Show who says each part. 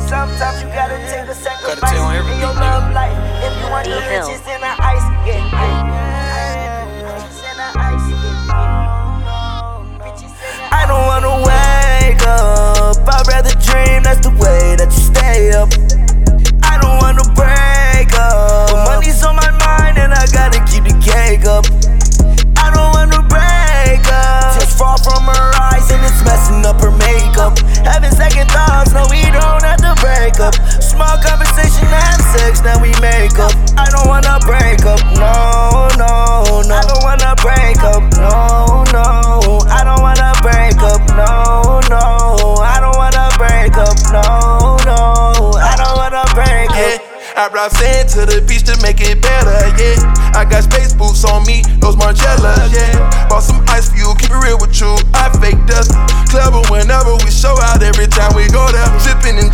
Speaker 1: sometimes you gotta take a sacrifice in your love life. If you want the riches in the ice, I don't wanna wake up, I'd rather dream, that's the way that you stay up. I don't wanna break up, but money's on my mind and I gotta keep the cake up. I don't wanna break up, tears fall from her eyes and it's messing up her makeup. Having second thoughts, no we don't have to break up. Small conversation, have sex, now we make up. I don't wanna break up, no, no, no. I don't wanna break up, no, no. I don't wanna break up, no, no. I don't wanna break up, no, no. I don't wanna break up.
Speaker 2: I brought sand to the beach to make it better, yeah. I got space boots on me, those Margielas, yeah. Bought some ice for you, keep it real with you, I fake dust. Clever whenever we show out, every time we go there. Dripping in